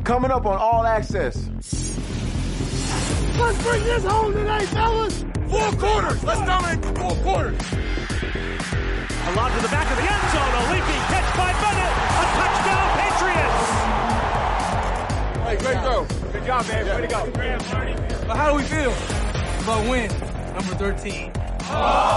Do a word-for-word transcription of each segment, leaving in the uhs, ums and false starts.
Coming up on All Access. Let's bring this home tonight, fellas! Four quarters! Let's dominate for four quarters! A lob to the back of the end zone. A leaping catch by Bennett. A touchdown, Patriots! Hey, great throw. Good job, man. Way to go. But how do we feel about win number thirteen? Oh,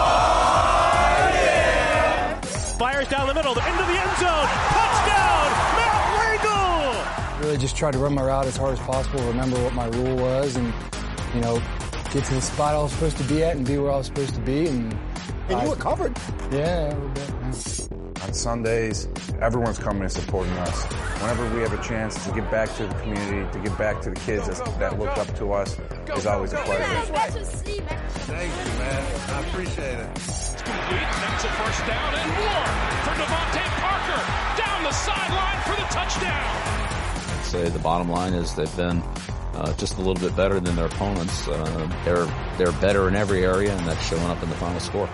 yeah! Fires down the middle, into the end zone. Touchdown, Matt Regal! Really just tried to run my route as hard as possible, remember what my rule was, and, you know, get to the spot I was supposed to be at and be where I was supposed to be. And, and I, you were covered. Yeah, a little bit. Yeah. On Sundays, everyone's coming and supporting us. Whenever we have a chance to give back to the community, to give back to the kids that, that look up to us, is always a pleasure. Thank you, man. I appreciate it. It's complete. That's a first down and more for Devontae Parker. Down the sideline for the touchdown. I'd say the bottom line is they've been uh, just a little bit better than their opponents. Uh, they're, they're better in every area, and that's showing up in the final score.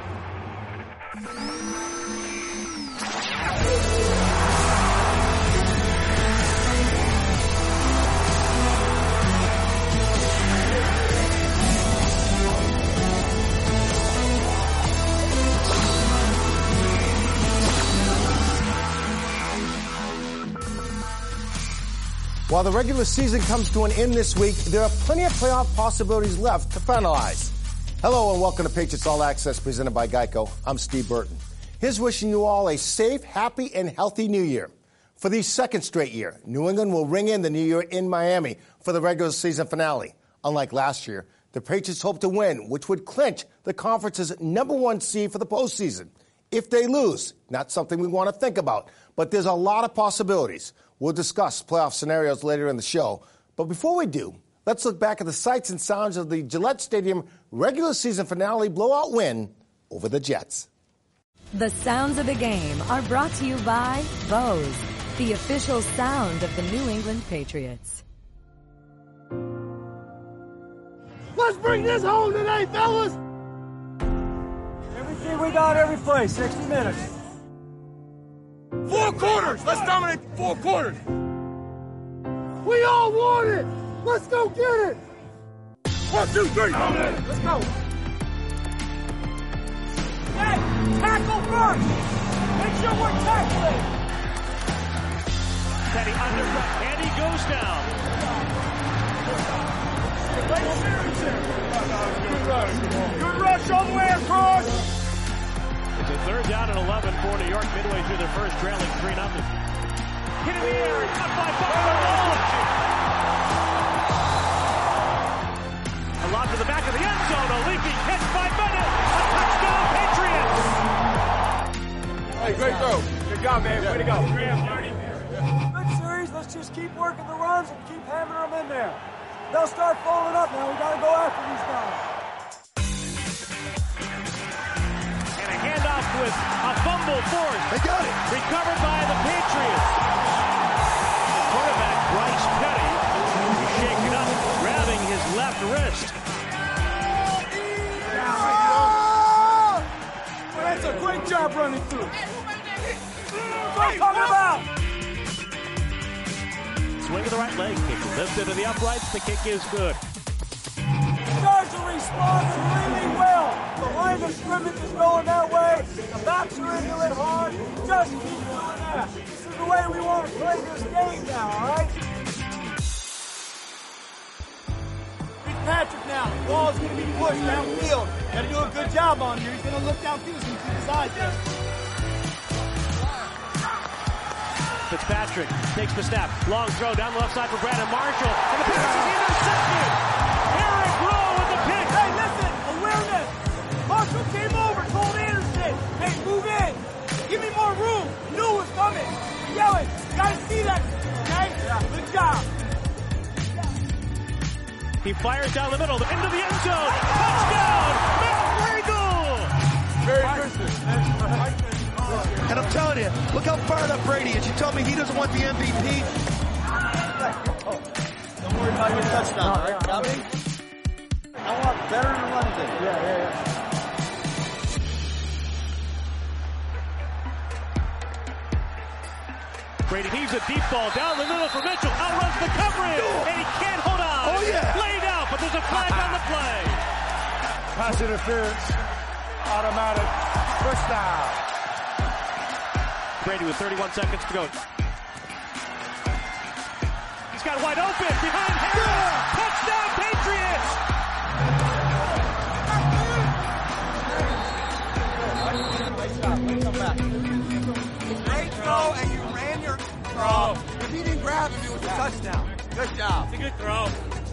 While the regular season comes to an end this week, there are plenty of playoff possibilities left to finalize. Hello and welcome to Patriots All Access presented by Geico. I'm Steve Burton. Here's wishing you all a safe, happy, and healthy New Year. For the second straight year, New England will ring in the New Year in Miami for the regular season finale. Unlike last year, the Patriots hope to win, which would clinch the conference's number one seed for the postseason. If they lose, not something we want to think about, but there's a lot of possibilities. We'll discuss playoff scenarios later in the show. But before we do, let's look back at the sights and sounds of the Gillette Stadium regular season finale blowout win over the Jets. The sounds of the game are brought to you by Bose, the official sound of the New England Patriots. Let's bring this home tonight, fellas! Everything we got, every play, sixty minutes. Four quarters! Let's dominate for four quarters! We all want it! Let's go get it! One, two, three! Let's go! Hey, tackle first! Make sure we're tackling! Teddy undercut, and he goes down. Good rush. Good rush all the way across! It's a third down and eleven for New York, midway through their first, trailing three nothing. Hit in the air, cut by Buffalo. A lob to the back of the end zone, a leaping catch by Bennett. A touchdown, Patriots! Hey, great throw. Good job, man. Way to go. Good series. Let's just keep working the runs and keep hammering them in there. They'll start falling up now. We got to go after these guys. With a fumble forced. They got it. Recovered by the Patriots. The quarterback, Bryce Petty, is shaken up, grabbing his left wrist. Well, that's a great job running through. What are you talking about? Swing of the right leg, kick lifted to the uprights. The kick is good. Guards are responding really well. The line of scrimmage is going that way. The backs are into it hard. Just keep doing that. This is the way we want to play this game now, all right? Fitzpatrick now. The ball's going to be pushed downfield. Got to do a good job on here. He's going to look downfield so he can see the side there. Fitzpatrick takes the snap. Long throw down the left side for Brandon Marshall. And the pass is intercepted. Eric Rowe with the pick. Hey, listen. Awareness. Marshall came over, told Anderson, hey, move in. Give me more room. Knew it was coming. Yelling. Gotta see that. Okay? Yeah. Good job. He fires down the middle, into the end zone. Touchdown, Matt Regal. Merry Christmas. And I'm telling you, look how fired up Brady is. You told me he doesn't want the M V P. Don't worry about your touchdown, all right? Got me? I want better than run thing. Yeah, yeah, yeah. Brady heaves a deep ball down the middle for Mitchell. Outruns the coverage, and he can't hold on. Oh, yeah. Laid out, but there's a flag on the play. Pass interference. Automatic. First down. Brady with thirty-one seconds to go. He's got wide open behind Harris. Yeah. Touchdown, Patriots! Great throw, and you ran your throw. If he didn't grab him, it was a touchdown. Good job. It's a good throw.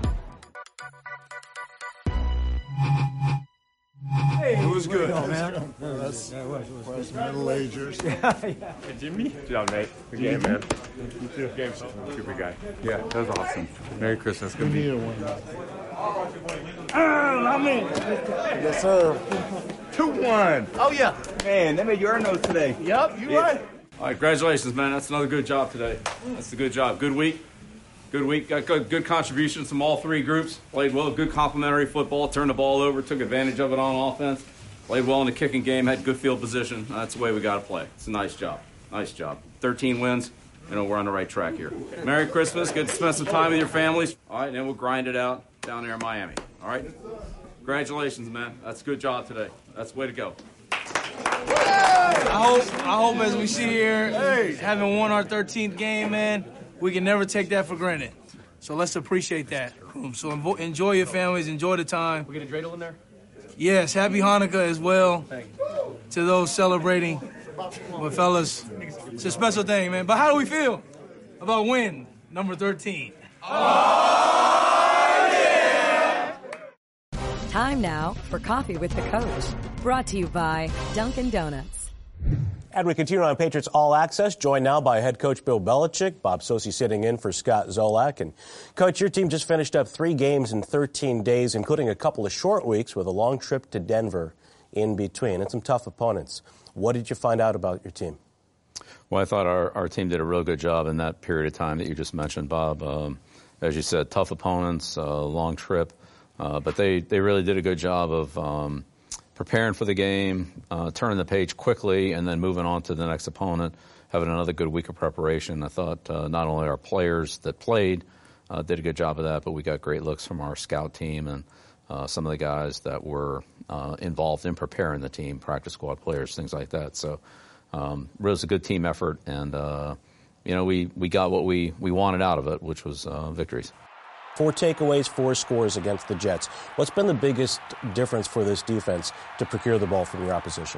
Hey, it was good. Oh, man. That's, yeah, it was. It was. Middle-agers. Yeah, yeah. Hey, Jimmy. Good job, Nate. Good game, man. You too. Game, super guy. Yeah, that was awesome. Merry Christmas. Good to meet you. Ah, I'm in. Yes, sir. two one. Oh, yeah. Man, they made you earn those today. Yep, you yeah. right. All right, congratulations, man. That's another good job today. That's a good job. Good week. Good week. Got good, good contributions from all three groups. Played well. Good complementary football. Turned the ball over. Took advantage of it on offense. Played well in the kicking game. Had good field position. That's the way we got to play. It's a nice job. Nice job. thirteen wins. You know, we're on the right track here. Merry Christmas. Good to spend some time with your families. All right, and then we'll grind it out down there in Miami. All right? Congratulations, man. That's a good job today. That's the way to go. I hope, I hope as we sit here, hey, having won our thirteenth game, man, we can never take that for granted. So let's appreciate that. So enjoy your families, enjoy the time. We get a dreidel in there? Yes, happy Hanukkah as well to those celebrating. But fellas, it's a special thing, man. But how do we feel about win number thirteen? Oh, yeah! Time now for Coffee with the Coach, brought to you by Dunkin' Donuts. And we continue on Patriots All Access, joined now by head coach Bill Belichick. Bob Socci sitting in for Scott Zolak. And, Coach, your team just finished up three games in thirteen days, including a couple of short weeks with a long trip to Denver in between and some tough opponents. What did you find out about your team? Well, I thought our, our team did a real good job in that period of time that you just mentioned, Bob. Um, as you said, tough opponents, uh, long trip. Uh, but they, they really did a good job of um, preparing for the game, uh, turning the page quickly, and then moving on to the next opponent, having another good week of preparation. I thought uh, not only our players that played uh, did a good job of that, but we got great looks from our scout team and uh, some of the guys that were uh, involved in preparing the team, practice squad players, things like that. So um, it was a good team effort, and uh, you know we, we got what we, we wanted out of it, which was uh, victories. Four takeaways, four scores against the Jets. What's been the biggest difference for this defense to procure the ball from your opposition?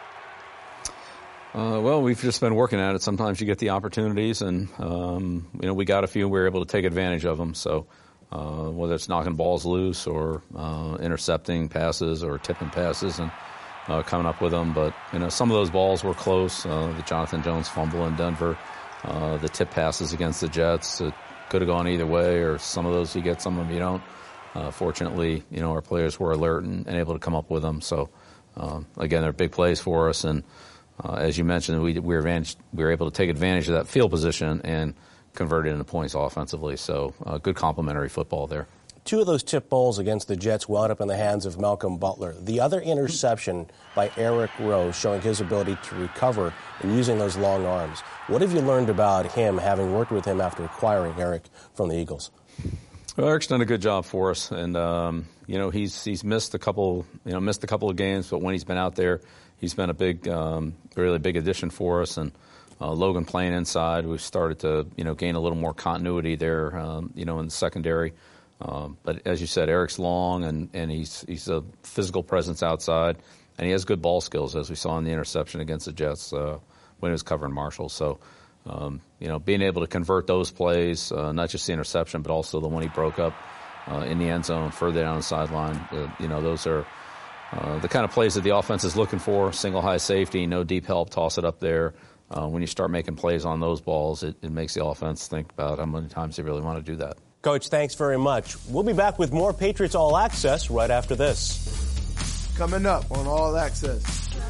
Uh, well, we've just been working at it. Sometimes you get the opportunities, and um, you know we got a few. We were able to take advantage of them. So uh, whether it's knocking balls loose or uh, intercepting passes or tipping passes and uh, coming up with them, but you know some of those balls were close. Uh, the Jonathan Jones fumble in Denver, uh, the tip passes against the Jets. It could have gone either way, or some of those you get, some of them you don't. Uh, fortunately, you know our players were alert and, and able to come up with them. So um, again, they're big plays for us, and uh, as you mentioned, we, we, were advantage, we were able to take advantage of that field position and convert it into points offensively. So uh, good complementary football there. Two of those tip balls against the Jets wound up in the hands of Malcolm Butler. The other interception by Eric Rowe, showing his ability to recover and using those long arms. What have you learned about him, having worked with him after acquiring Eric from the Eagles? Well, Eric's done a good job for us, and um, you know he's he's missed a couple you know missed a couple of games, but when he's been out there, he's been a big, um, really big addition for us. And uh, Logan playing inside, we've started to you know gain a little more continuity there, um, you know in the secondary. Um, but as you said, Eric's long, and, and he's he's a physical presence outside, and he has good ball skills, as we saw in the interception against the Jets uh, when he was covering Marshall. So, um, you know, being able to convert those plays, uh, not just the interception, but also the one he broke up uh, in the end zone further down the sideline, uh, you know, those are uh, the kind of plays that the offense is looking for. Single high safety, no deep help, toss it up there. Uh, when you start making plays on those balls, it, it makes the offense think about how many times they really want to do that. Coach, thanks very much. We'll be back with more Patriots All Access right after this. Coming up on All Access.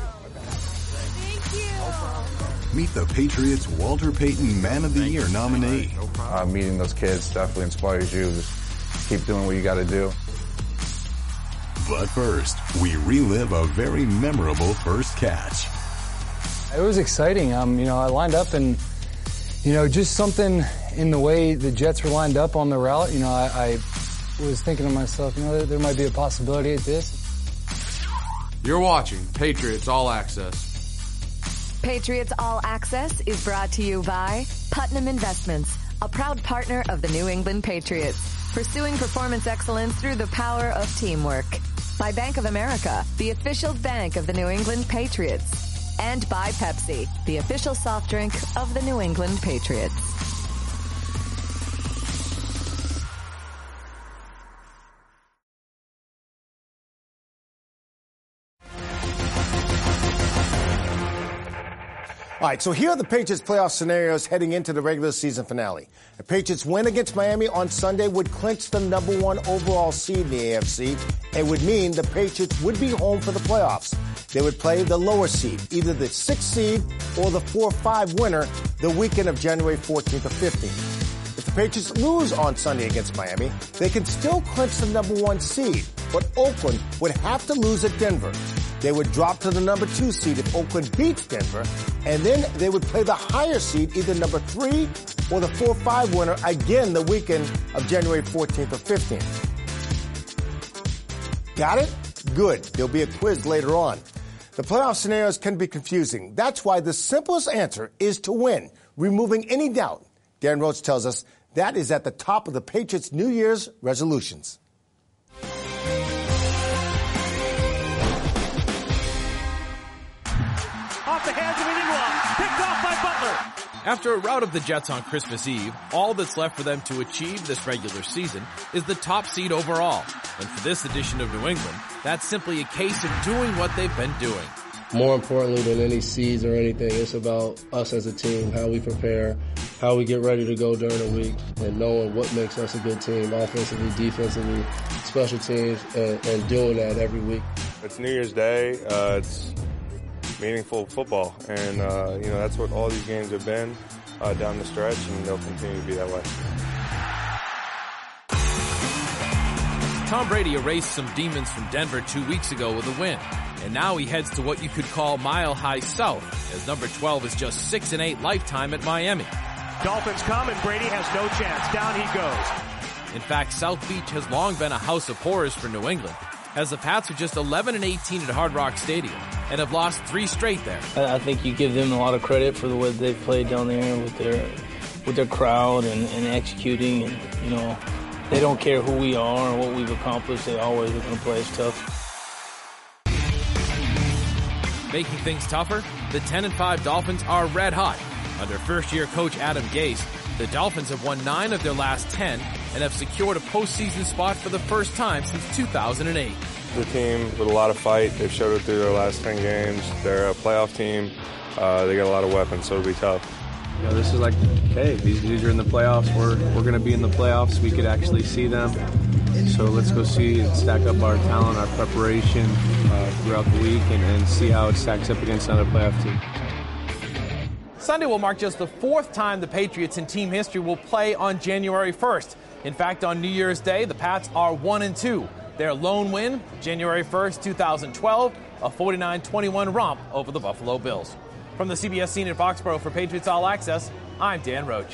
Thank you. Meet the Patriots' Walter Payton Man of the Year nominee. Uh, meeting those kids definitely inspires you. Just keep doing what you got to do. But first, we relive a very memorable first catch. It was exciting. Um, you know, I lined up and you know, just something in the way the Jets were lined up on the route. You know, I, I was thinking to myself, you know, there, there might be a possibility at this. You're watching Patriots All Access. Patriots All Access is brought to you by Putnam Investments, a proud partner of the New England Patriots, pursuing performance excellence through the power of teamwork. By Bank of America, the official bank of the New England Patriots. And by Pepsi, the official soft drink of the New England Patriots. All right, so here are the Patriots' playoff scenarios heading into the regular season finale. The Patriots' win against Miami on Sunday would clinch the number one overall seed in the A F C and would mean the Patriots would be home for the playoffs. They would play the lower seed, either the sixth seed or the four five winner, the weekend of January fourteenth or fifteenth. If the Patriots lose on Sunday against Miami, they can still clinch the number one seed, but Oakland would have to lose at Denver. They would drop to the number two seed if Oakland beats Denver, and then they would play the higher seed, either number three or the four five winner, again the weekend of January fourteenth or fifteenth. Got it? Good. There'll be a quiz later on. The playoff scenarios can be confusing. That's why the simplest answer is to win, removing any doubt. Dan Roach tells us that is at the top of the Patriots' New Year's resolutions. Off the hands of Inigla, picked off by Butler. After a rout of the Jets on Christmas Eve, all that's left for them to achieve this regular season is the top seed overall. And for this edition of New England, that's simply a case of doing what they've been doing. More importantly than any seeds or anything, it's about us as a team, how we prepare, how we get ready to go during the week, and knowing what makes us a good team, offensively, defensively, special teams, and, and doing that every week. It's New Year's Day. Uh, it's meaningful football, and uh, you know that's what all these games have been uh, down the stretch, and they'll continue to be that way. Tom Brady erased some demons from Denver two weeks ago with a win, and now he heads to what you could call Mile High South, as number twelve is just six and eight lifetime at Miami. Dolphins come and Brady has no chance. Down he goes. In fact, South Beach has long been a house of horrors for New England, as the Pats are just eleven and eighteen at Hard Rock Stadium and have lost three straight there. I think you give them a lot of credit for the way they've played down there with their with their crowd and, and executing. And, you know, they don't care who we are or what we've accomplished. They always are going to play us tough. Making things tougher, the ten and five Dolphins are red hot. Under first-year coach Adam Gase, the Dolphins have won nine of their last ten and have secured a postseason spot for the first time since two thousand eight. The team with a lot of fight. They've showed it through their last ten games. They're a playoff team. Uh, they got a lot of weapons, so it'll be tough. You know, this is like, okay, these dudes are in the playoffs. We're we're going to be in the playoffs. We could actually see them. So let's go see and stack up our talent, our preparation uh, throughout the week, and, and see how it stacks up against another playoff team. Sunday will mark just the fourth time the Patriots in team history will play on January first. In fact, on New Year's Day, the Pats are one and two. Their lone win, January first, two thousand twelve, a forty-nine twenty-one romp over the Buffalo Bills. From the C B S scene in Foxborough for Patriots All Access, I'm Dan Roach.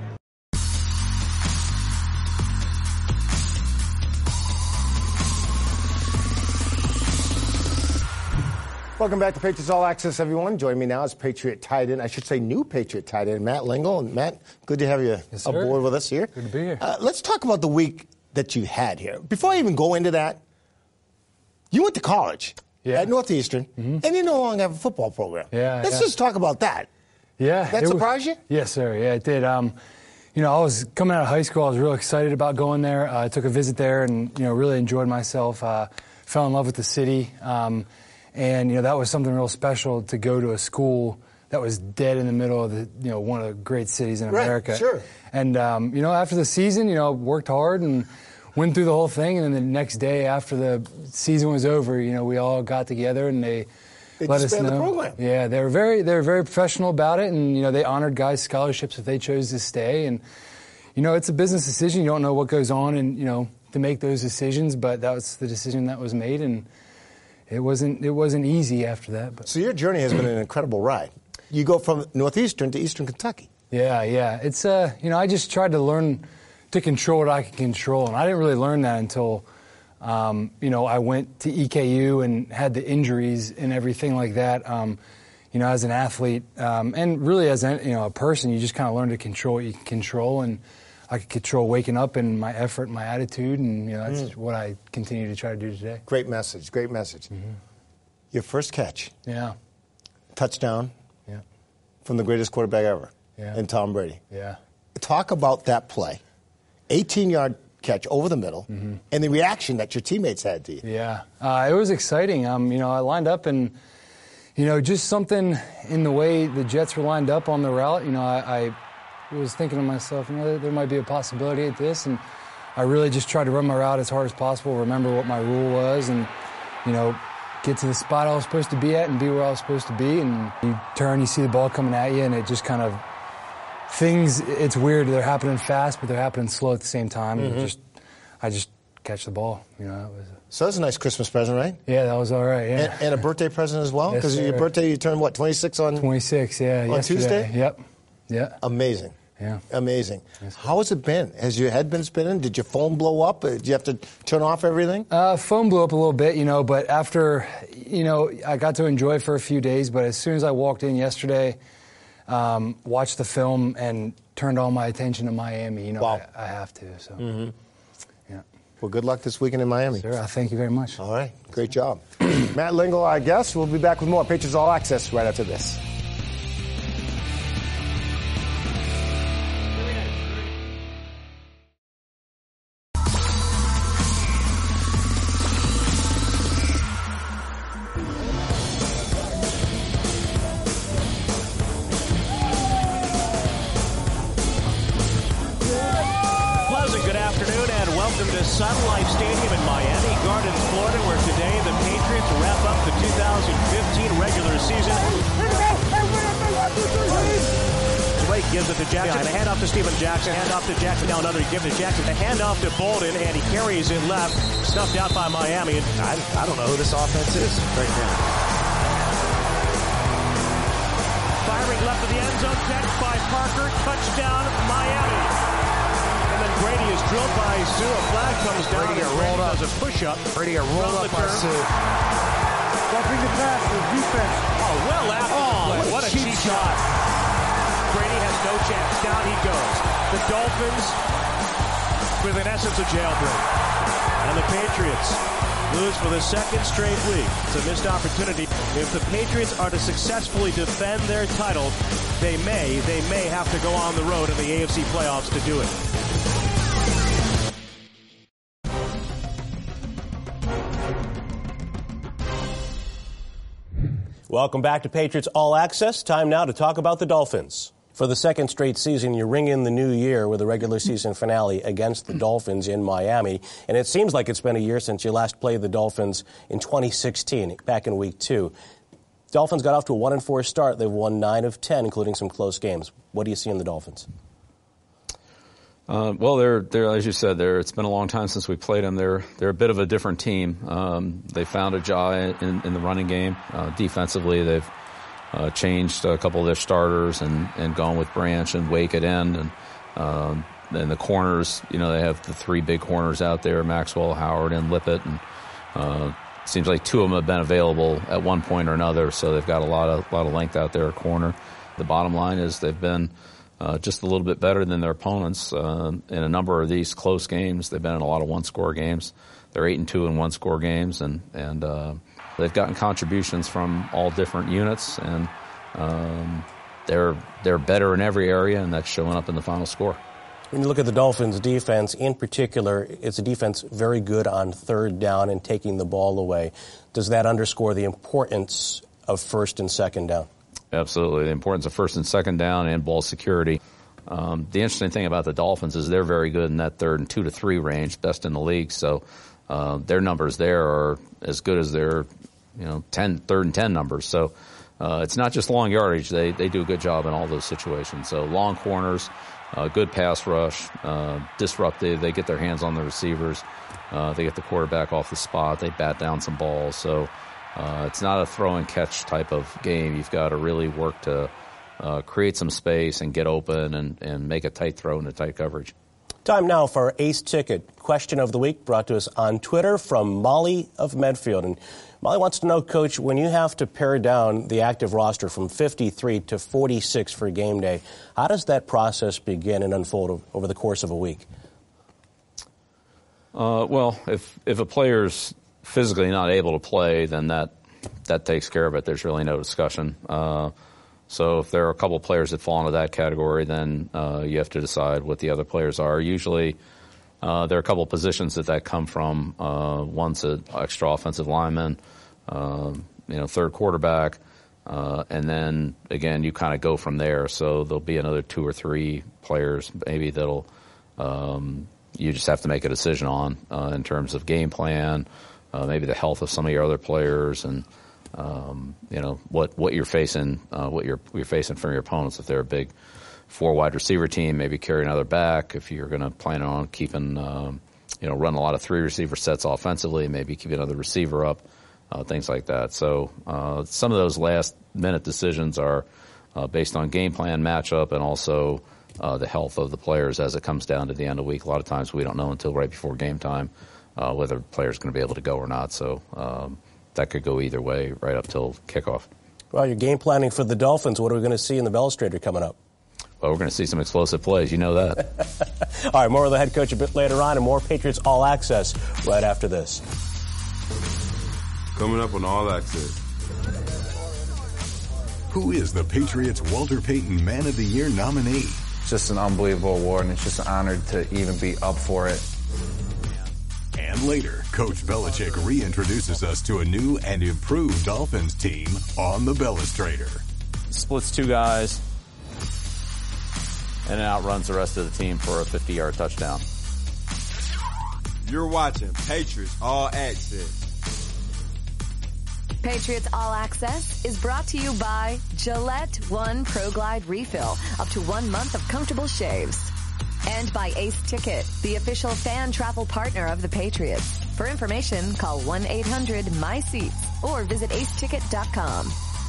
Welcome back to Patriots All Access, everyone. Joining me now is Patriot tight end, I should say new Patriot tight end, Matt Lingle. And Matt, good to have you yes, aboard with us here. Good to be here. Uh, let's talk about the week that you had here. Before I even go into that, you went to college yeah. at Northeastern, mm-hmm. and you no longer have a football program. Yeah, let's yeah. just talk about that. Yeah. That surprised you? Yes, sir. Yeah, it did. Um, you know, I was coming out of high school. I was real excited about going there. Uh, I took a visit there and, you know, really enjoyed myself. Uh, fell in love with the city. Um, And, you know, that was something real special to go to a school that was dead in the middle of the, you know, one of the great cities in right, America. Sure. And, um, you know, after the season, you know, worked hard and went through the whole thing. And then the next day after the season was over, you know, we all got together and they, they let us know. The program. Yeah, they were very, they were very professional about it. And, you know, they honored guys' scholarships if they chose to stay. And, you know, it's a business decision. You don't know what goes on and, you know, to make those decisions. But that was the decision that was made. And, It wasn't it wasn't easy after that. But. So your journey has been an incredible ride. You go from Northeastern to Eastern Kentucky. Yeah, yeah. It's, uh, you know, I just tried to learn to control what I could control, and I didn't really learn that until, um, you know, I went to E K U and had the injuries and everything like that. Um, you know, as an athlete, um, and really as a, you know, a person, you just kind of learn to control what you can control, and I could control waking up and my effort and my attitude, and, you know, that's mm. what I continue to try to do today. Great message, great message. Mm-hmm. Your first catch. Yeah. Touchdown. Yeah. From the greatest quarterback ever. Yeah. And Tom Brady. Yeah. Talk about that play. eighteen-yard catch over the middle, mm-hmm. and the reaction that your teammates had to you. Yeah. Uh, it was exciting. Um, you know, I lined up and, you know, just something in the way the Jets were lined up on the route. You know, I, I was thinking to myself, you know, there might be a possibility at this, and I really just tried to run my route as hard as possible, remember what my rule was, and, you know, get to the spot I was supposed to be at and be where I was supposed to be. And you turn, you see the ball coming at you, and it just kind of, things, it's weird. They're happening fast, but they're happening slow at the same time. Mm-hmm. And just, I just catch the ball. You know, it was a, so that's a nice Christmas present, right? Yeah, that was all right, yeah. And, and a birthday present as well? Because yes, your birthday, you turned, what, twenty-six on? twenty-six, yeah. On yesterday. Tuesday? Yep. Yeah. Amazing. Yeah. Amazing. How has it been? Has your head been spinning? Did your phone blow up? Did you have to turn off everything? Uh, phone blew up a little bit, you know, but after, you know, I got to enjoy it for a few days, but as soon as I walked in yesterday, um, watched the film and turned all my attention to Miami, you know, wow. I, I have to, so. Mm-hmm. Yeah. Well, good luck this weekend in Miami. Sure, thank you very much. All right, great job. Matt Lingle, our guest. We'll be back with more Patriots All Access right after this. Sun Life Stadium in Miami Gardens, Florida, where today the Patriots wrap up the two thousand fifteen regular season. Drake gives it to Jackson. A handoff to Steven Jackson. Handoff to Jackson. Now another give to Jackson. A handoff to Bolden, and he carries it left. Snuffed out by Miami. I, I don't know who this offense is right now. Firing left of the end zone. Catch by Parker. Touchdown, Miami. Brady is drilled by Sue. A flag comes down. Brady got rolled up. Does a push-up. Brady got rolled up by Sue. Roughing the pass with defense. Oh, well after oh, the play. What a cheap shot. shot. Brady has no chance. Down he goes. The Dolphins with, in essence, a jailbreak. And the Patriots lose for the second straight week. It's a missed opportunity. If the Patriots are to successfully defend their title, they may, they may have to go on the road in the A F C playoffs to do it. Welcome back to Patriots All Access. Time now to talk about the Dolphins. For the second straight season, you ring in the new year with a regular season finale against the Dolphins in Miami. And it seems like it's been a year since you last played the Dolphins in twenty sixteen, back in week two. Dolphins got off to a one and four start. They've won nine of ten, including some close games. What do you see in the Dolphins? Uh, well, they're, they're, as you said, they're, it's been a long time since we played them. They're, they're a bit of a different team. Um, they found a jaw in, in the running game. Uh, defensively, they've uh, changed a couple of their starters and, and gone with Branch and Wake at end. And um, then the corners, you know, they have the three big corners out there, Maxwell, Howard, and Lippett. And uh, it seems like two of them have been available at one point or another, so they've got a lot of, lot of length out there at corner. The bottom line is they've been Uh, just a little bit better than their opponents uh, in a number of these close games. They've been in a lot of one-score games. They're eight and two in one-score games, and and uh, they've gotten contributions from all different units, and um, they're they're better in every area, and that's showing up in the final score. When you look at the Dolphins' defense, in particular, it's a defense very good on third down and taking the ball away. Does that underscore the importance of first and second down? Absolutely. The importance of first and second down and ball security. Um, the interesting thing about the Dolphins is they're very good in that third and two to three range, best in the league. So uh, their numbers there are as good as their, you know, ten, third and ten numbers. So uh, it's not just long yardage. They they do a good job in all those situations. So long corners, uh, good pass rush, uh, disruptive. They get their hands on the receivers. Uh, they get the quarterback off the spot. They bat down some balls. So Uh, it's not a throw and catch type of game. You've got to really work to uh, create some space and get open and, and make a tight throw into tight coverage. Time now for our Ace Ticket question of the week, brought to us on Twitter from Molly of Medfield. And Molly wants to know, Coach, when you have to pare down the active roster from fifty-three to forty-six for game day, how does that process begin and unfold over the course of a week? Uh, well, if if a player's physically not able to play, then that that takes care of it. There's really no discussion. Uh, So if there are a couple of players that fall into that category, then uh, you have to decide what the other players are. Usually uh, there are a couple of positions that that come from. Uh, one's an extra offensive lineman, uh, you know, third quarterback, uh, and then, again, you kind of go from there. So there'll be another two or three players maybe that'll um, you just have to make a decision on uh, in terms of game plan, uh, maybe the health of some of your other players, and Um, you know, what, what you're facing, uh, what you're, you're facing from your opponents. If they're a big four wide receiver team, maybe carry another back. If you're going to plan on keeping, um, you know, run a lot of three receiver sets offensively, maybe keep another receiver up, uh, things like that. So, uh, some of those last minute decisions are, uh, based on game plan, matchup, and also, uh, the health of the players as it comes down to the end of the week. A lot of times we don't know until right before game time, uh, whether the player's going to be able to go or not. So, um, that could go either way right up till kickoff. Well, you're game planning for the Dolphins. What are we going to see in the Bellustrator coming up? Well, we're going to see some explosive plays. You know that. All right, more of the head coach a bit later on, and more Patriots All Access right after this. Coming up on All Access. Who is the Patriots' Walter Payton Man of the Year nominee? It's just an unbelievable award, and it's just an honor to even be up for it. And later, Coach Belichick reintroduces us to a new and improved Dolphins team on the Bellustrator. Splits two guys and then outruns the rest of the team for a fifty-yard touchdown. You're watching Patriots All Access. Patriots All Access is brought to you by Gillette One Pro Glide Refill, up to one month of comfortable shaves. And by Ace Ticket, the official fan travel partner of the Patriots. For information, call one eight hundred M Y SEATS or visit ace ticket dot com.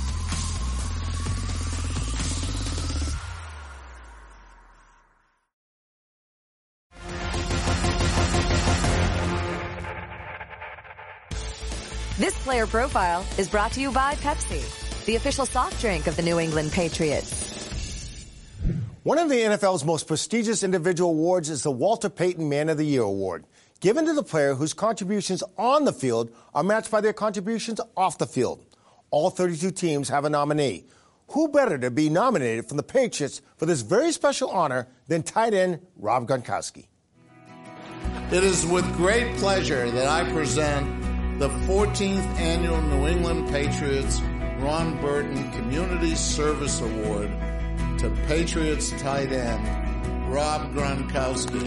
This player profile is brought to you by Pepsi, the official soft drink of the New England Patriots. One of the N F L's most prestigious individual awards is the Walter Payton Man of the Year Award, given to the player whose contributions on the field are matched by their contributions off the field. All thirty-two teams have a nominee. Who better to be nominated from the Patriots for this very special honor than tight end Rob Gronkowski? It is with great pleasure that I present the fourteenth Annual New England Patriots Ron Burton Community Service Award to Patriots tight end Rob Gronkowski.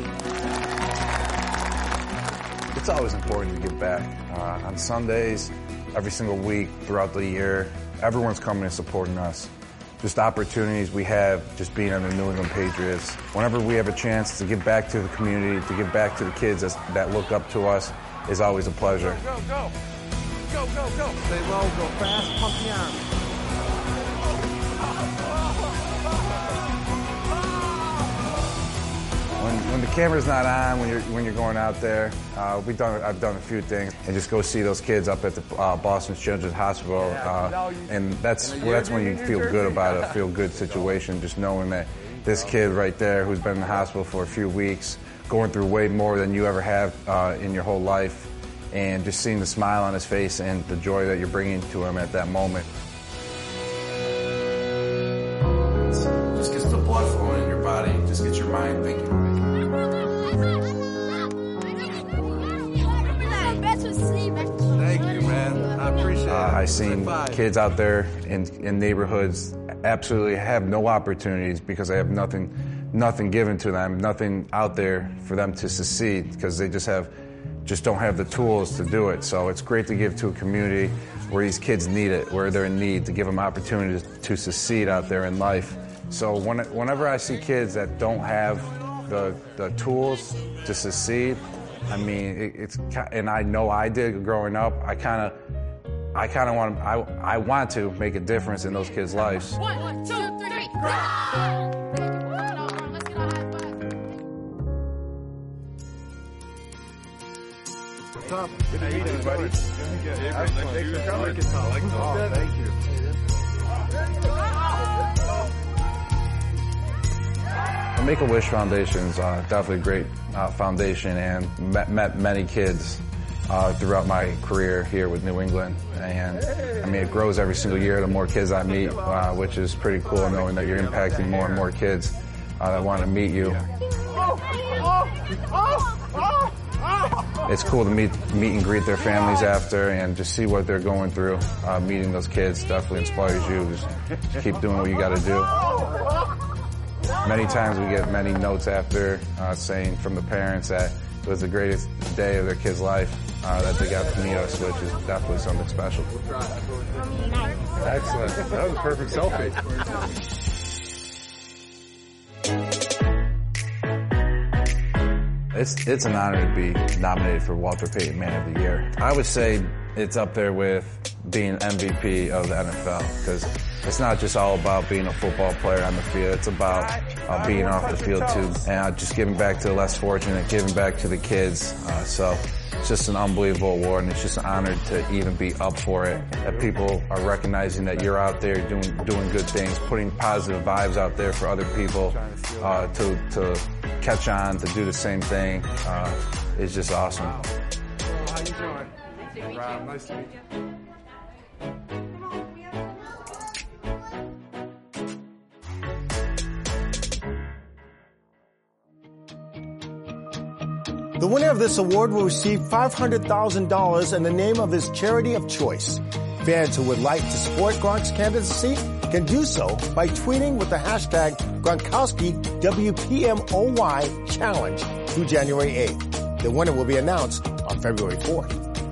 It's always important to give back. Uh, on Sundays, every single week throughout the year, everyone's coming and supporting us. Just opportunities we have just being on the New England Patriots. Whenever we have a chance to give back to the community, to give back to the kids that, that look up to us, is always a pleasure. Go, go, go, go, go. Stay low, go fast, pump the arm. When, when the camera's not on, when you're when you're going out there, uh, we've done I've done a few things, and just go see those kids up at the uh, Boston Children's Hospital, uh, and that's well, that's when you feel good about a feel good situation, just knowing that this kid right there who's been in the hospital for a few weeks, going through way more than you ever have uh, in your whole life, and just seeing the smile on his face and the joy that you're bringing to him at that moment. Just gets the blood flowing in your body, just gets your mind thinking. Thank you, man. I appreciate it. Uh, I've seen kids out there in, in neighborhoods absolutely have no opportunities because they have nothing, nothing given to them, nothing out there for them to succeed because they just have, just don't have the tools to do it. So it's great to give to a community where these kids need it, where they're in need, to give them opportunities to succeed out there in life. So when, whenever I see kids that don't have the, the tools to succeed, I mean, it, it's, and I know I did growing up, I kind of, I kind of want to, I, I want to make a difference in those kids' lives. One, two, three. Tom, good to meet you, buddy. Thanks for coming. Oh, thank you. The Make-A-Wish Foundation is uh, definitely a great uh, foundation, and met, met many kids uh, throughout my career here with New England. And I mean, it grows every single year. The more kids I meet, uh, which is pretty cool, knowing that you're impacting more and more kids uh, that want to meet you. It's cool to meet meet and greet their families after, and just see what they're going through. Uh, meeting those kids definitely inspires you. Just, just keep doing what you got to do. Many times we get many notes after uh, saying from the parents that it was the greatest day of their kid's life, uh, that they got to meet us, which is definitely something special. Excellent. That was a perfect selfie. It's it's an honor to be nominated for Walter Payton Man of the Year. I would say it's up there with being M V P of the N F L, because it's not just all about being a football player on the field. It's about uh, being off the field too, and uh, just giving back to the less fortunate, giving back to the kids. Uh, so it's just an unbelievable award, and it's just an honor to even be up for it. That people are recognizing that you're out there doing doing good things, putting positive vibes out there for other people uh, to to catch on, to do the same thing. Uh, is just awesome. How you doing? Rob, nice to meet you. The winner of this award will receive five hundred thousand dollars in the name of his charity of choice. Fans who would like to support Gronk's candidacy can do so by tweeting with the hashtag Gronkowski W P M O Y challenge through January eighth. The winner will be announced on February fourth.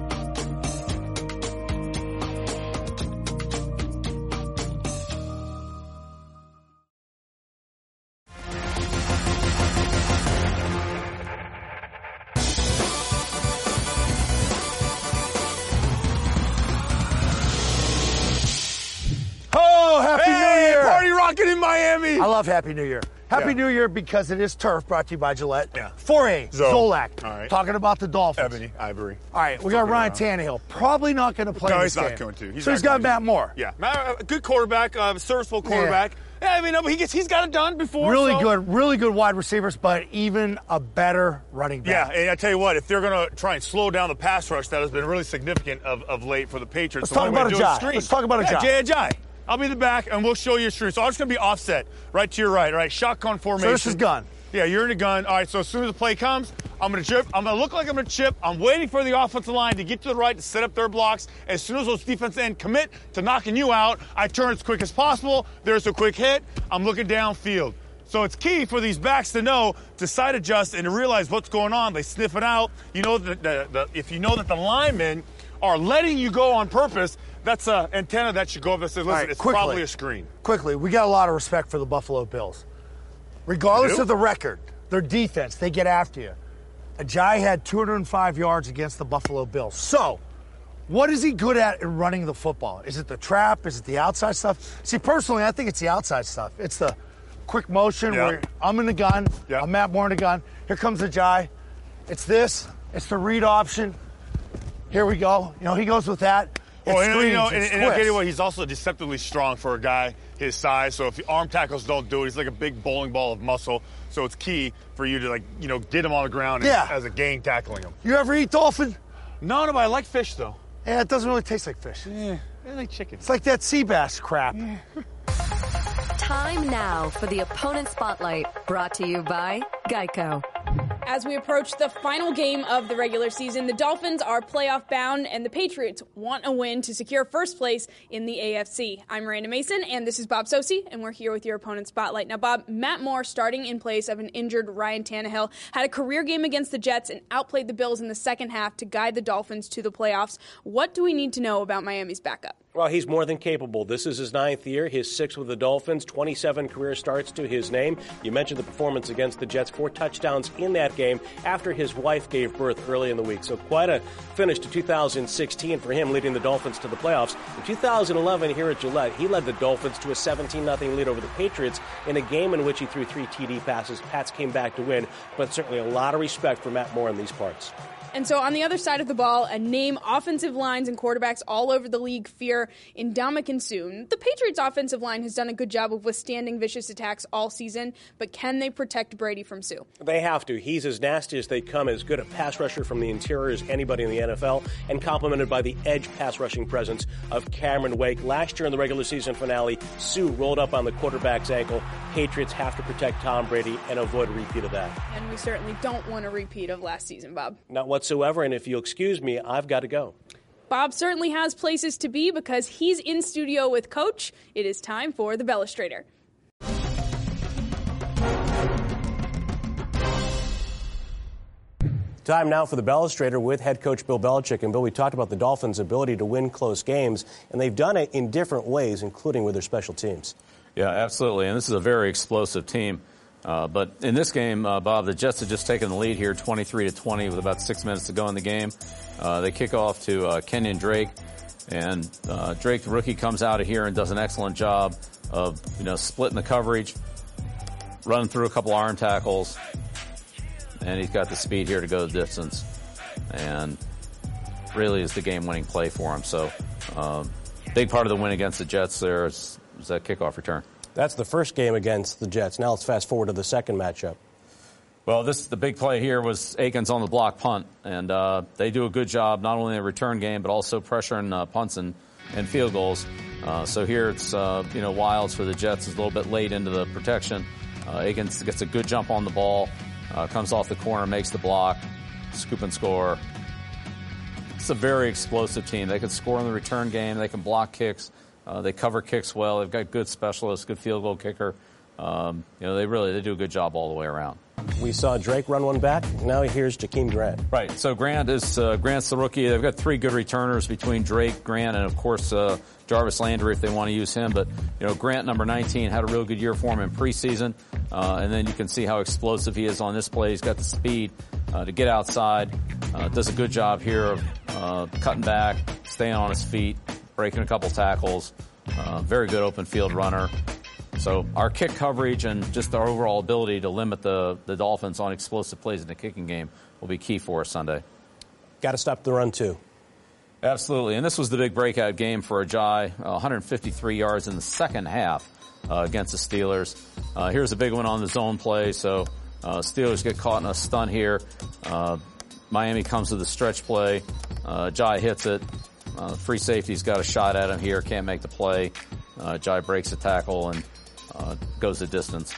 In Miami. I love Happy New Year. Happy Yeah. New Year because it is turf, brought to you by Gillette. Yeah. four A, Zo. Zolak. All right. Talking about the Dolphins. Ebony, Ivory. All right, we got Ryan Tannehill. Probably not going to play No, this he's not game. going to. He's so not he's got going to. Matt Moore. Yeah, Matt, uh, good quarterback, uh, serviceable quarterback. Yeah, I mean, no, but he gets, he's got it done before. Really so. good, really good wide receivers, but even a better running back. Yeah, and I tell you what, if they're going to try and slow down the pass rush, that has been really significant of, of late for the Patriots. Let's talk about Ajayi. Let's talk about yeah, Ajayi. Jay Ajayi. I'll be the back, and we'll show you a screen. So I'm just going to be offset, right to your right, all right? Shotgun formation. So this is gun. Yeah, you're in a gun. All right, so as soon as the play comes, I'm going to chip. I'm going to look like I'm going to chip. I'm waiting for the offensive line to get to the right to set up their blocks. As soon as those defense end commit to knocking you out, I turn as quick as possible. There's a quick hit. I'm looking downfield. So it's key for these backs to know, to side adjust, and to realize what's going on. They sniff it out. You know that the, the, if you know that the linemen are letting you go on purpose, that's an antenna that should go up that says, listen, right, it's quickly, probably a screen. Quickly, we got a lot of respect for the Buffalo Bills. Regardless of the record, their defense, they get after you. Ajayi had two hundred five yards against the Buffalo Bills. So, what is he good at in running the football? Is it the trap? Is it the outside stuff? See, personally, I think it's the outside stuff. It's the quick motion Yeah. where I'm in the gun, Yeah. I'm Matt Moore in the gun. Here comes Ajayi. It's this. It's the read option. Here we go. You know, he goes with that. It Well, and, screens, you know, it and, and I'll tell you twists. what, he's also deceptively strong for a guy his size. So if arm tackles don't do it, he's like a big bowling ball of muscle. So it's key for you to, like, you know, get him on the ground Yeah. as a gang tackling him. You ever eat dolphin? No, no, but I like fish, though. Yeah, it doesn't really taste like fish. Yeah, I like chicken. It's like that sea bass crap. Time now for the Opponent Spotlight, brought to you by Geico. As we approach the final game of the regular season, the Dolphins are playoff bound and the Patriots want a win to secure first place in the A F C. I'm Miranda Mason and this is Bob Sosi, and we're here with your Opponent Spotlight. Now, Bob, Matt Moore, starting in place of an injured Ryan Tannehill, had a career game against the Jets and outplayed the Bills in the second half to guide the Dolphins to the playoffs. What do we need to know about Miami's backup? Well, he's more than capable. This is his ninth year, his sixth with the Dolphins, twenty-seven career starts to his name. You mentioned the performance against the Jets, four touchdowns in that game after his wife gave birth early in the week. So quite a finish to two thousand sixteen for him, leading the Dolphins to the playoffs. In two thousand eleven, here at Gillette, he led the Dolphins to a seventeen nothing lead over the Patriots in a game in which he threw three T D passes. Pats came back to win, but certainly a lot of respect for Matt Moore in these parts. And so on the other side of the ball, a name offensive lines and quarterbacks all over the league fear in Ndamukong Suh. The Patriots offensive line has done a good job of withstanding vicious attacks all season, but can they protect Brady from Suh? They have to. He's as nasty as they come, as good a pass rusher from the interior as anybody in the N F L, and complemented by the edge pass rushing presence of Cameron Wake. Last year in the regular season finale, Suh rolled up on the quarterback's ankle. Patriots have to protect Tom Brady and avoid a repeat of that. And we certainly don't want a repeat of last season, Bob. Not whatsoever, and if you'll excuse me, I've got to go. Bob certainly has places to be because he's in studio with Coach. It is time for the Bellastrator. Time now for the Bellastrator with head coach Bill Belichick. And Bill, we talked about the Dolphins' ability to win close games, and they've done it in different ways, including with their special teams. Yeah, absolutely. And this is a very explosive team. Uh, but in this game, uh, Bob, the Jets have just taken the lead here, twenty-three to twenty, with about six minutes to go in the game. Uh, they kick off to uh, Kenyon Drake, and uh, Drake, the rookie, comes out of here and does an excellent job of, you know, splitting the coverage, running through a couple arm tackles, and he's got the speed here to go the distance, and really is the game-winning play for him. So, um, big part of the win against the Jets there is, is that kickoff return. That's the first game against the Jets. Now let's fast forward to the second matchup. Well, this the big play here was Akins on the block punt, and uh, they do a good job not only in the return game but also pressuring uh, punts and, and field goals. Uh, so here it's uh, you know Wilds for the Jets is a little bit late into the protection. Uh, Akins gets a good jump on the ball, uh, comes off the corner, makes the block, scoop and score. It's a very explosive team. They can score in the return game. They can block kicks. Uh, they cover kicks well. They've got good specialists, good field goal kicker. Um, you know, they really they do a good job all the way around. We saw Drake run one back. Now here's Jakeem Grant. Right. So Grant is uh, Grant's the rookie. They've got three good returners between Drake, Grant, and of course uh, Jarvis Landry if they want to use him. But you know, Grant, number nineteen, had a real good year for him in preseason, uh, and then you can see how explosive he is on this play. He's got the speed uh, to get outside. Uh, does a good job here of uh, cutting back, staying on his feet, breaking a couple tackles. Uh, very good open field runner. So our kick coverage and just our overall ability to limit the, the Dolphins on explosive plays in the kicking game will be key for us Sunday. Got to stop the run, too. Absolutely. And this was the big breakout game for Ajayi, uh, one hundred fifty-three yards in the second half uh, against the Steelers. Uh, here's a big one on the zone play. So uh, Steelers get caught in a stunt here. Uh, Miami comes to the stretch play. Uh, Ajayi hits it. Uh, free safety's got a shot at him here, can't make the play. Uh, Jai breaks the tackle and uh, goes the distance.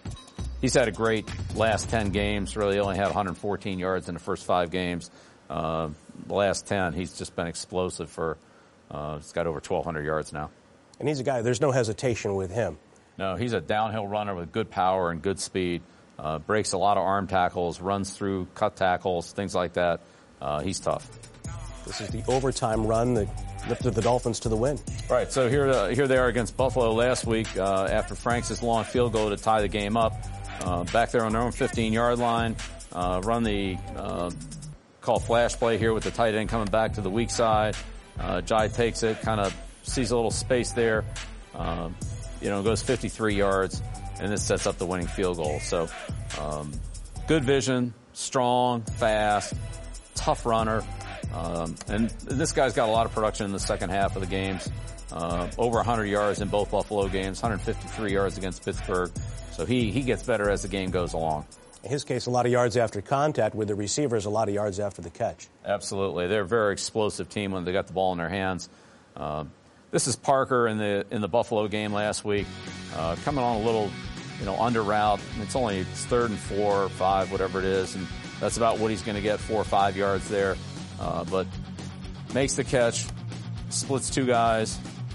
He's had a great last ten games. Really only had one hundred fourteen yards in the first five games. Uh, the last ten, he's just been explosive for, uh, he's got over twelve hundred yards now. And he's a guy, there's no hesitation with him. No, he's a downhill runner with good power and good speed. Uh, breaks a lot of arm tackles, runs through cut tackles, things like that. Uh, he's tough. This is the overtime run that lifted the Dolphins to the win. Right, so here uh, here they are against Buffalo last week uh, after Franks' long field goal to tie the game up. Uh, back there on their own fifteen-yard line, uh, run the uh, call flash play here with the tight end coming back to the weak side. Uh, Jai takes it, kind of sees a little space there, uh, you know, goes fifty-three yards, and this sets up the winning field goal. So um, good vision, strong, fast, tough runner. Um, and this guy's got a lot of production in the second half of the games. Uh, over one hundred yards in both Buffalo games, one hundred fifty-three yards against Pittsburgh. So he, he gets better as the game goes along. In his case, a lot of yards after contact. With the receivers, a lot of yards after the catch. Absolutely. They're a very explosive team when they got the ball in their hands. Uh, this is Parker in the in the Buffalo game last week, uh, coming on a little, you know, under route. It's only it's third and four or five, whatever it is, and that's about what he's going to get, four or five yards there. Uh, but makes the catch, splits two guys,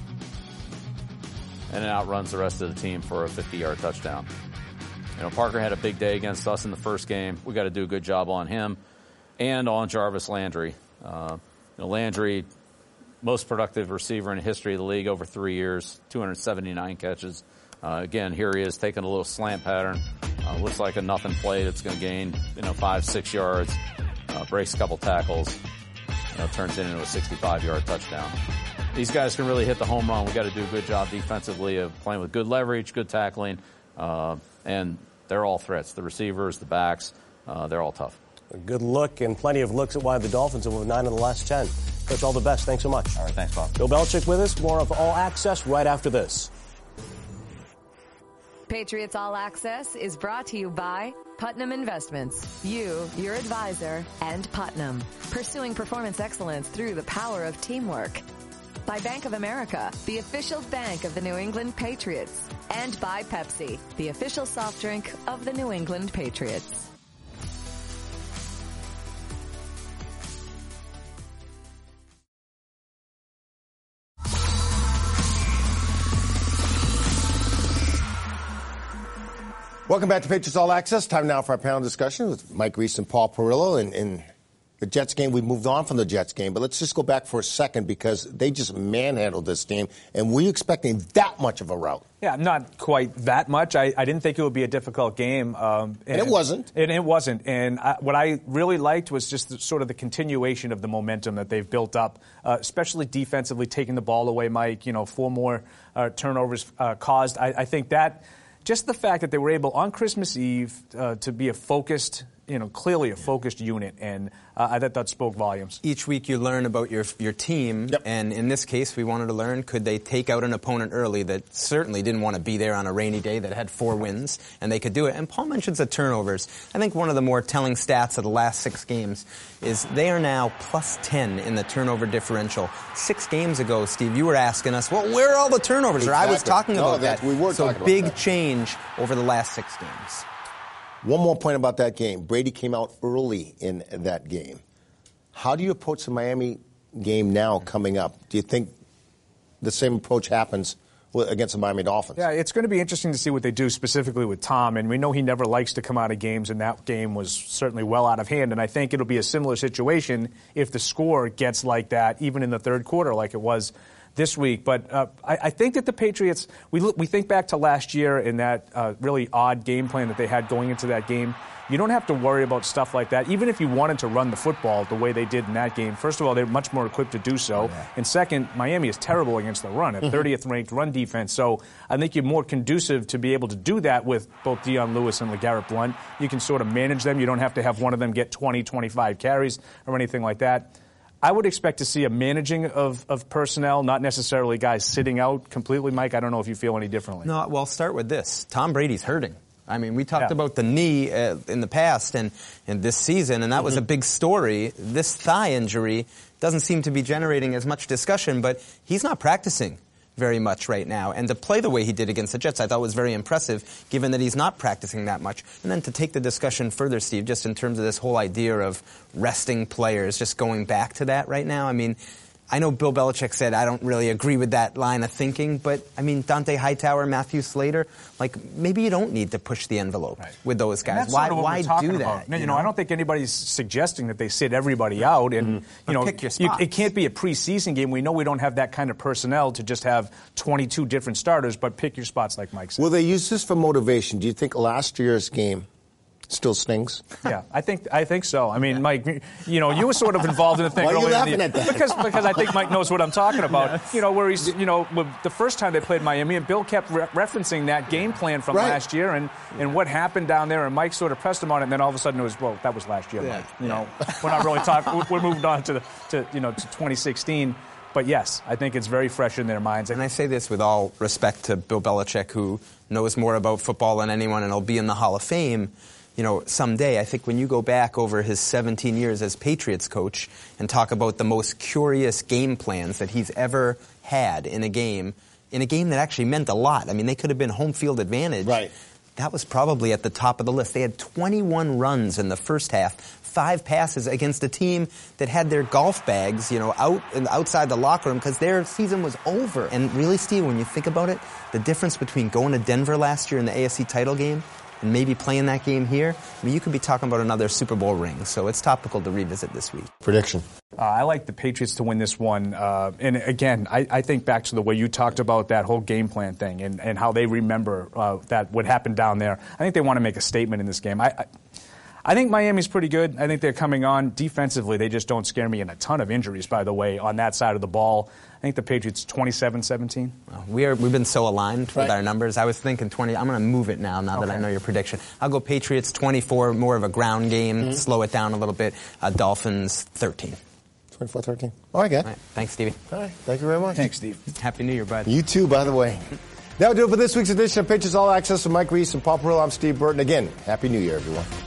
and then outruns the rest of the team for a fifty-yard touchdown. You know, Parker had a big day against us in the first game. We got to do a good job on him and on Jarvis Landry. Uh, you know, Landry most productive receiver in the history of the league over three years, two hundred seventy-nine catches. Uh, again, here he is taking a little slant pattern. Uh, looks like a nothing play that's going to gain, you know, five, six yards. Uh, breaks a couple tackles. You know, turns it into a sixty-five-yard touchdown. These guys can really hit the home run. We got to do a good job defensively of playing with good leverage, good tackling, uh, and they're all threats. The receivers, the backs, uh, they're all tough. A good look and plenty of looks at why the Dolphins have won nine of the last ten. Coach, all the best. Thanks so much. All right, thanks, Bob. Bill Belichick with us. More of All Access right after this. Patriots All Access is brought to you by Putnam Investments. You, your advisor, and Putnam. Pursuing performance excellence through the power of teamwork. By Bank of America, the official bank of the New England Patriots. And by Pepsi, the official soft drink of the New England Patriots. Welcome back to Patriots All Access. Time now for our panel discussion with Mike Reese and Paul Perillo. And in the Jets game, we moved on from the Jets game, but let's just go back for a second because they just manhandled this team. And were you expecting that much of a rout? Yeah, not quite that much. I, I didn't think it would be a difficult game. Um, and, and it wasn't. And it wasn't. And I, what I really liked was just the, sort of the continuation of the momentum that they've built up, uh, especially defensively, taking the ball away, Mike. You know, four more uh, turnovers uh, caused. I, I think that just the fact that they were able on Christmas Eve uh, to be a focused, you know, clearly a focused unit, and uh, I thought that spoke volumes. Each week you learn about your your team, yep. And in this case we wanted to learn, could they take out an opponent early that certainly didn't want to be there on a rainy day, that had four wins, and they could do it. And Paul mentions the turnovers. I think one of the more telling stats of the last six games is they are now plus ten in the turnover differential. Six games ago, Steve, you were asking us, well, where are all the turnovers? Exactly. Or I was talking no, about that. We were so talking about big that. change over the last six games. One more point about that game. Brady came out early in that game. How do you approach the Miami game now coming up? Do you think the same approach happens against the Miami Dolphins? Yeah, it's going to be interesting to see what they do specifically with Tom. And we know he never likes to come out of games, and that game was certainly well out of hand. And I think it'll be a similar situation if the score gets like that, even in the third quarter, like it was this week. But uh, I, I think that the Patriots, we look, we think back to last year in that uh, really odd game plan that they had going into that game. You don't have to worry about stuff like that. Even if you wanted to run the football the way they did in that game, first of all, they're much more equipped to do so. Yeah. And second, Miami is terrible against the run, at thirtieth ranked run defense. So I think you're more conducive to be able to do that with both Dion Lewis and LeGarrette Blount. You can sort of manage them. You don't have to have one of them get twenty, twenty-five carries or anything like that. I would expect to see a managing of, of personnel, not necessarily guys sitting out completely. Mike, I don't know if you feel any differently. No, well, I'll start with this. Tom Brady's hurting. I mean, we talked yeah. about the knee uh, in the past and, and this season, and that mm-hmm. was a big story. This thigh injury doesn't seem to be generating as much discussion, but he's not practicing very much right now. And to play the way he did against the Jets, I thought was very impressive, given that he's not practicing that much. And then to take the discussion further, Steve, just in terms of this whole idea of resting players, just going back to that right now, I mean, I know Bill Belichick said I don't really agree with that line of thinking, but, I mean, Dante Hightower, Matthew Slater, like, maybe you don't need to push the envelope right. with those guys. Why, sort of why do that? You, you know, know, I don't think anybody's suggesting that they sit everybody out. And, mm-hmm. you know, pick your you, it can't be a preseason game. We know we don't have that kind of personnel to just have twenty-two different starters, but pick your spots, like Mike said. Will they use this for motivation? Do you think last year's game still stings? Yeah, I think I think so. I mean, Mike, you know, you were sort of involved in the thing. Why are you laughing the, at that? Because because I think Mike knows what I'm talking about. Yes. You know, where he's, you know, the first time they played Miami, and Bill kept re- referencing that game plan from right. last year and, and what happened down there, and Mike sort of pressed him on it, and then all of a sudden it was, well, that was last year, yeah. Mike. You know, we're not really talking. We're moving on to the to you know to twenty sixteen. But yes, I think it's very fresh in their minds. And I say this with all respect to Bill Belichick, who knows more about football than anyone, and will be in the Hall of Fame. You know, someday, I think when you go back over his seventeen years as Patriots coach and talk about the most curious game plans that he's ever had in a game, in a game that actually meant a lot. I mean, they could have been home field advantage. Right. That was probably at the top of the list. They had twenty-one runs in the first half, five passes against a team that had their golf bags, you know, out and outside the locker room because their season was over. And really, Steve, when you think about it, the difference between going to Denver last year in the A F C title game and maybe playing that game here, I mean, you could be talking about another Super Bowl ring. So it's topical to revisit this week. Prediction. Uh, I like the Patriots to win this one. Uh, and again, I, I think back to the way you talked about that whole game plan thing and, and how they remember uh, that what happened down there. I think they want to make a statement in this game. I, I, I think Miami's pretty good. I think they're coming on. Defensively, they just don't scare me, and a ton of injuries, by the way, on that side of the ball. I think the Patriots twenty-seven seventeen. Well, we are, we've been so aligned right. with our numbers. I was thinking twenty. I'm going to move it now, now okay. that I know your prediction. I'll go Patriots twenty-four, more of a ground game, mm-hmm. slow it down a little bit. Uh, Dolphins thirteen. twenty-four thirteen. All right, guy. All right. Thanks, Stevie. All right. Thank you very much. Thanks, Steve. Happy New Year, bud. You too, by the way. That'll do it for this week's edition of Patriots All Access with Mike Reese and Paul Perillo. I'm Steve Burton. Again, Happy New Year, everyone.